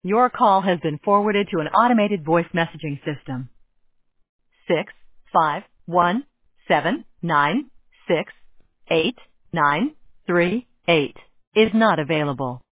Your call has been forwarded to an automated voice messaging system. 651-796-8938 is not available.